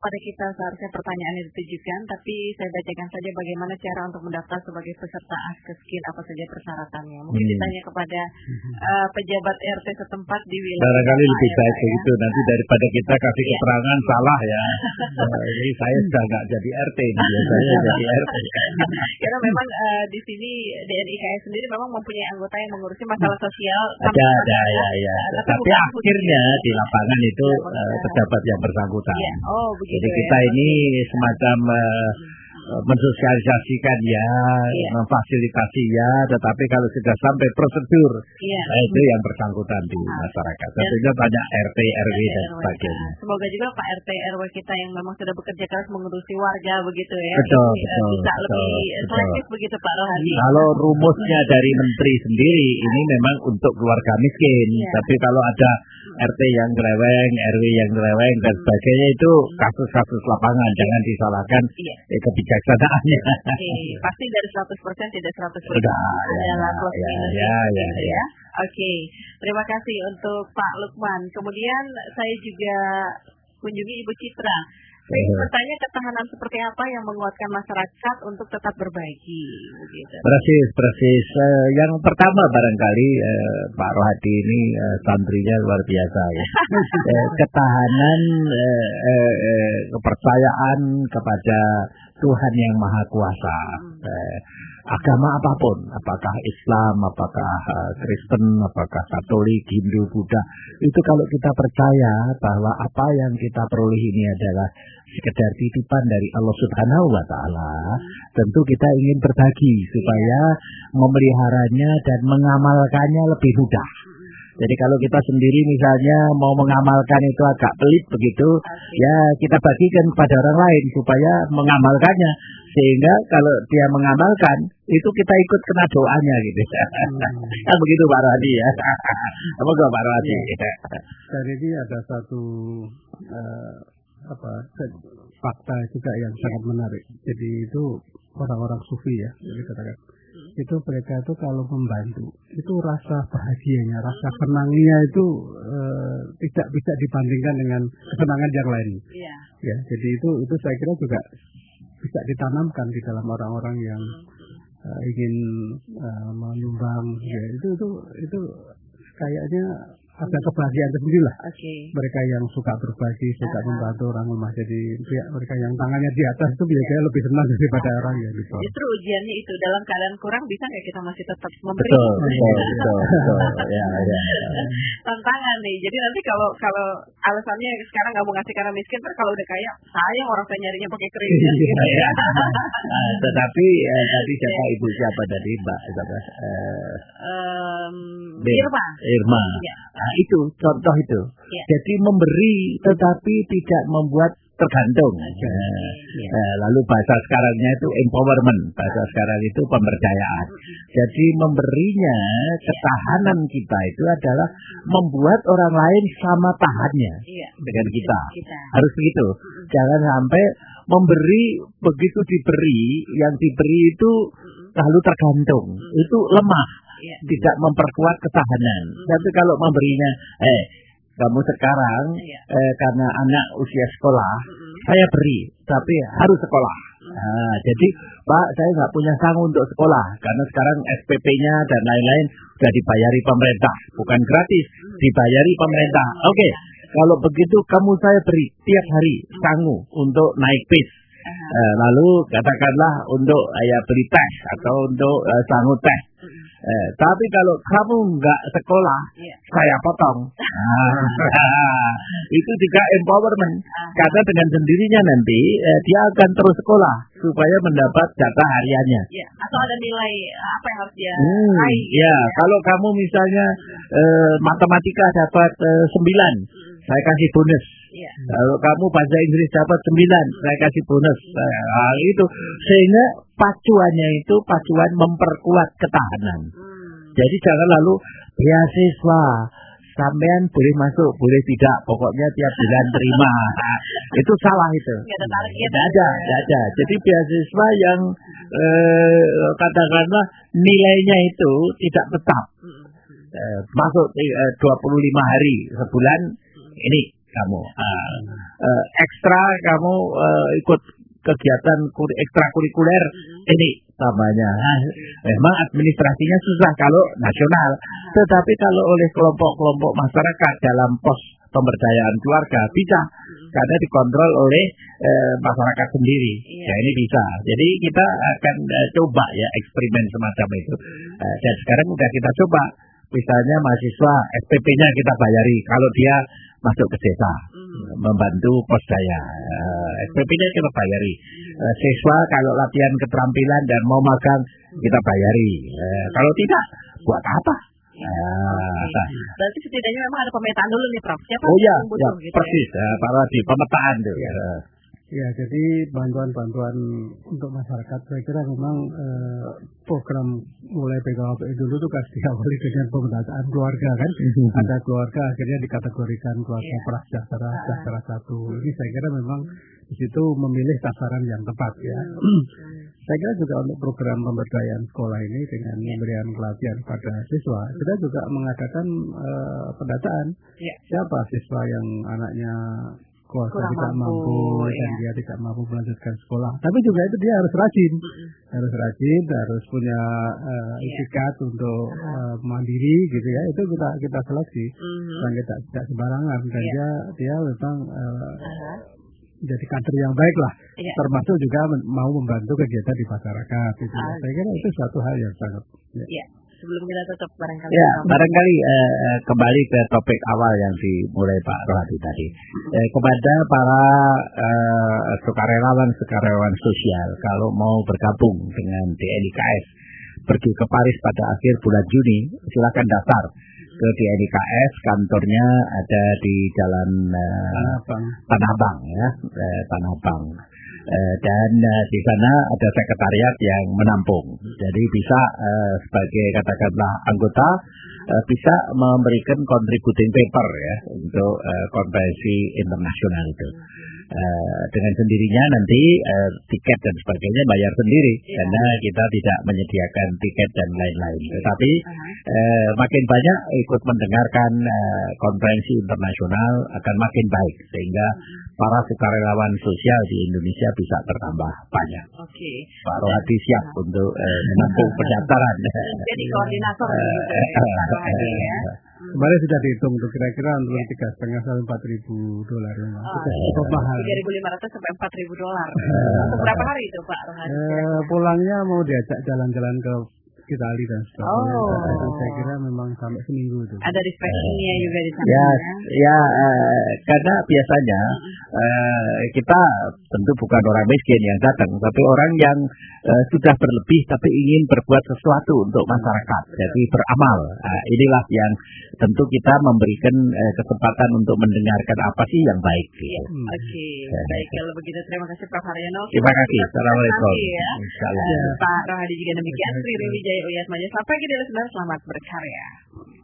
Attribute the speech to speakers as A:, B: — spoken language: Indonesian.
A: pada kita seharusnya pertanyaan yang ditujukan, tapi saya bacakan saja bagaimana cara untuk mendaftar sebagai peserta Askeskin, apa saja persyaratannya. Mungkin ditanya kepada pejabat RT setempat di wilayah.
B: Barangkali lebih baik begitu, nanti daripada kita kasih keterangan salah ya. Ini saya sudah nggak jadi RT, saya jadi RT.
A: Karena memang di sini DNIKS sendiri memang mempunyai anggota yang mengurusi masalah sosial.
B: Ada ya. Tapi akhirnya di lapangan itu pejabat yang bersangkutan.
A: Ya. Oh, begitu.
B: Jadi kita ini semacam mensosialisasikan ya, memfasilitasi ya, tetapi kalau sudah sampai prosedur, itu yang bersangkutan di masyarakat. Tentunya banyak RT, RW dan sebagainya.
A: Semoga juga Pak RT, RW kita yang memang sudah bekerja keras mengurusi warga begitu ya.
B: Betul.
A: Bisa lebih selektif begitu Pak Rohadi.
B: Kalau rumusnya dari menteri sendiri, ini memang untuk keluarga miskin. Tapi kalau ada RT yang greweng, RW yang greweng dan sebagainya, itu kasus-kasus lapangan, jangan disalahkan kebijaksanaannya.
A: Pasti dari 100% tidak 100%. Adalah plus minus. Ya. Oke, terima kasih untuk Pak Lukman. Kemudian saya juga kunjungi Ibu Citra. Bertanya ketahanan seperti apa yang menguatkan masyarakat untuk tetap berbagi, begitu.
B: Persis. Yang pertama barangkali Pak Rohadi ini santrinya luar biasa ya. Ketahanan, kepercayaan kepada Tuhan yang Maha Kuasa. Agama apapun, apakah Islam, apakah Kristen, apakah Katolik, Hindu, Buddha, itu kalau kita percaya bahwa apa yang kita peroleh ini adalah sekedar titipan dari Allah Subhanahu wa Ta'ala, tentu kita ingin berbagi supaya memeliharanya dan mengamalkannya lebih mudah. Jadi kalau kita sendiri misalnya mau mengamalkan itu agak pelit begitu, ya kita bagikan kepada orang lain supaya mengamalkannya. Sehingga kalau dia mengamalkan, itu kita ikut kena doanya gitu. Kan begitu Pak Rohadi ya. Semoga Pak Rohadi.
C: Dan ini ada satu fakta juga yang sangat menarik. Jadi itu orang-orang sufi ya, jadi katakan. Itu mereka itu kalau membantu, itu rasa bahagianya, rasa senangnya itu tidak bisa dibandingkan dengan kesenangan yang lain. Ya, jadi itu saya kira juga bisa ditanamkan di dalam orang-orang yang ingin menyumbang. Ya, itu kayaknya ada kebahagiaan tersendiri lah. Mereka yang suka berbagi, suka membantu orang lemah. Jadi mereka yang tangannya di atas itu biasanya lebih senang daripada orang yang di bawah.
A: Justru ujiannya itu, dalam keadaan kurang bisa nggak kita masih tetap memberi?
B: Betul. Ya.
A: Tantangan nih. Jadi nanti kalau alasannya sekarang nggak mau ngasih karena miskin, kalau udah kaya sayang orang saya nyarinya pakai keringat.
B: Tetapi tadi siapa tadi Mbak? Irma. Nah, itu contoh itu. Jadi memberi tetapi tidak membuat tergantung. Lalu bahasa sekarangnya itu empowerment. Bahasa sekarang itu pemberdayaan. Jadi memberinya, ketahanan kita itu adalah membuat orang lain sama tahannya dengan kita. Harus begitu. Jangan sampai memberi, begitu diberi, yang diberi itu lalu tergantung. Itu lemah. Tidak memperkuat ketahanan. Tapi kalau memberinya, kamu sekarang karena anak usia sekolah, saya beri, tapi harus sekolah. Nah, jadi Pak, saya nggak punya sanggup untuk sekolah karena sekarang SPP-nya dan lain-lain sudah dibayari pemerintah, bukan gratis, dibayari pemerintah. Oke, kalau begitu kamu saya beri tiap hari sanggup untuk naik bis. Lalu katakanlah untuk beli teh atau untuk sanggup teh. Tapi kalau kamu nggak sekolah, saya potong. Itu juga empowerment. Karena dengan sendirinya nanti dia akan terus sekolah supaya mendapat jatah hariannya.
A: Atau ada nilai apa yang harus dia raih.
B: Kalau kamu misalnya matematika dapat 9, saya kasih bonus. Kalau kamu bahasa Inggris dapat 9, saya kasih bonus. Itu sehingga pacuannya itu pacuan memperkuat ketahanan. Jadi jangan lalu beasiswa sampean boleh masuk, boleh tidak, pokoknya tiap bulan terima. Itu salah itu. Tidak ada. Jadi beasiswa yang katakanlah nilainya itu tidak tetap. Masuk 25 hari sebulan ini kamu. Ekstra kamu ikut kegiatan ekstrakurikuler ini namanya. Memang administrasinya susah kalau nasional, tetapi kalau oleh kelompok-kelompok masyarakat dalam pos pemberdayaan keluarga bisa, karena dikontrol oleh masyarakat sendiri. Ya ini bisa. Jadi kita akan coba ya eksperimen semacam itu. Dan sekarang udah kita coba. Misalnya mahasiswa SPP-nya kita bayari kalau dia masuk ke desa membantu pos daya, SPP-nya kita bayari. Siswa kalau latihan keterampilan dan mau magang kita bayari. Kalau tidak, buat apa?
A: Berarti setidaknya memang ada pemetaan dulu nih Prof. Siapa
B: ya,
A: gitu
B: persis. Para di pemetaan tuh.
C: Ya, jadi bantuan-bantuan untuk masyarakat saya kira memang program mulai PKWP dulu itu kan diawali dengan pemetaan keluarga kan. Ada keluarga akhirnya dikategorikan keluarga prasejahtera, sejahtera satu. Ini saya kira memang di situ memilih sasaran yang tepat ya. Saya kira juga untuk program pemberdayaan sekolah ini dengan pemberian pelatihan pada siswa, kita juga mengadakan pendataan siapa siswa yang anaknya keluarga tidak mampu dan dia tidak mampu melanjutkan sekolah. Tapi juga itu dia harus rajin, harus punya itikat untuk mandiri gitu ya. Itu kita seleksi dan tidak sembarangan dan dia memang jadi kader yang baik lah, termasuk juga mau membantu kegiatan di masyarakat. Gitu. Saya kira itu suatu hal yang sangat.
A: Sebelum kita tutup barangkali.
B: Barangkali kembali ke topik awal yang dimulai Pak Rohadi tadi. Kepada para sukarelawan sosial, kalau mau bergabung dengan DNIKS, pergi ke Paris pada akhir bulan Juni, silakan daftar ke DNIKS, kantornya ada di Jalan Tanah Abang ya, Tanah Abang. Dan di sana ada sekretariat yang menampung. Jadi bisa sebagai katakanlah anggota bisa memberikan contributing paper ya untuk konvensi internasional itu. Dengan sendirinya nanti tiket dan sebagainya bayar sendiri karena kita tidak menyediakan tiket dan lain-lain. Tetapi makin banyak ikut mendengarkan konferensi internasional akan makin baik sehingga para sukarelawan sosial di Indonesia bisa bertambah banyak. Pak Rohadi siap untuk menampung pendaftaran.
A: Jadi koordinator
B: Kemarin
C: sudah dihitung tuh kira-kira untuk $3,500 sampai $4,000 cukup mahal.
A: $3,500 sampai $4,000. Berapa hari itu Pak Rohadi?
C: Pulangnya mau diajak jalan-jalan ke Itali dan sebagainya. Saya kira memang sampai seminggu itu.
A: Ada refreshingnya juga di sana.
B: Karena biasanya kita tentu bukan orang miskin yang datang, tapi orang yang sudah berlebih tapi ingin berbuat sesuatu untuk masyarakat. Jadi beramal. Inilah yang tentu kita memberikan kesempatan untuk mendengarkan apa sih yang baik.
A: Baik, kalau begitu terima kasih Prof. Haryono.
B: Terima kasih. Assalamualaikum.
A: Pak Rohadi juga demikian. Sri Wijaya Uyatmaja. Sampai kita listener, selamat berkarya.